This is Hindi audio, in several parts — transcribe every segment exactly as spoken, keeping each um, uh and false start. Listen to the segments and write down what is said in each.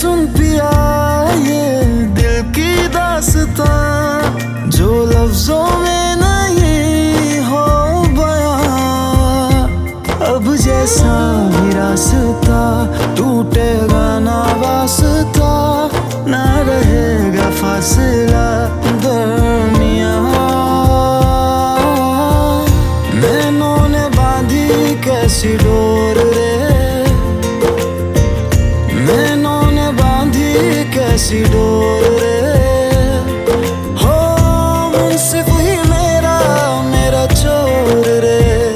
सुन पिया ये दिल की दास्तां, जो लफ्जों में नहीं हो बयां। अब जैसा भी रास्ता टूटेगा ना वास्ता, ना रहेगा फासला दरमियां। नैनों ने बांधी कैसी डोर रे, नैनों ने बांधी कैसी डोर रे। हो मुंसिफ ही मेरा मेरा चोर रे,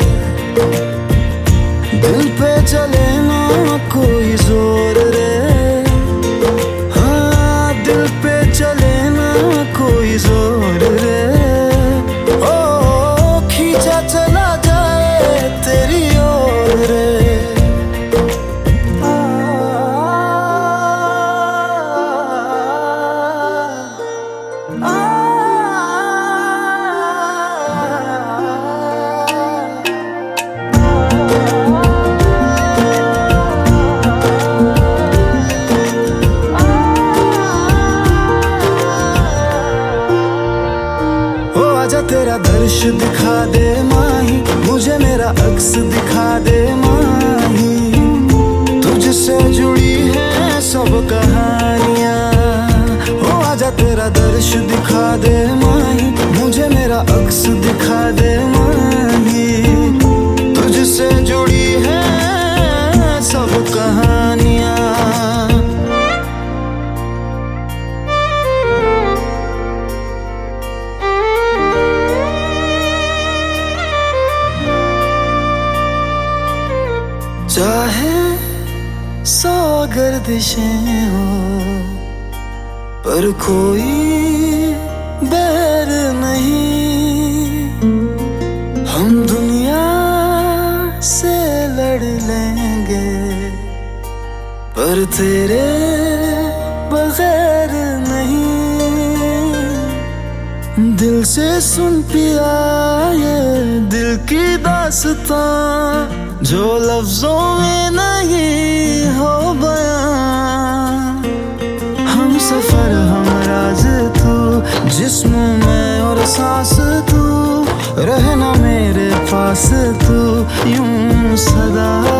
दिल पे चले ना कोई जोर रे। हाँ दिल पे चले ना कोई जोर रे। ओ खींचा चला जाए तेरी ओर रे। आजा तेरा दर्श दिखा दे माही, मुझे मेरा अक्स दिखा दे माही। तुझसे जुड़ी है सब कहानियां। ओ आजा तेरा दर्श दिखा दे माही, मुझे मेरा अक्स दिखा दे माही। तुझसे जुड़ी है सब कहानियां। चाहे सौ गर्दिशें हो पर कोई बैर नहीं। हम दुनिया से लड़ लेंगे पर तेरे बगैर नहीं। दिल से सुन पिया ये दिल की दास्तां, जो लफ्जों में नहीं हो बयां। हम सफर हम राज तू, जिस्म में और सांस तू, रहना मेरे पास तू यूं सदा।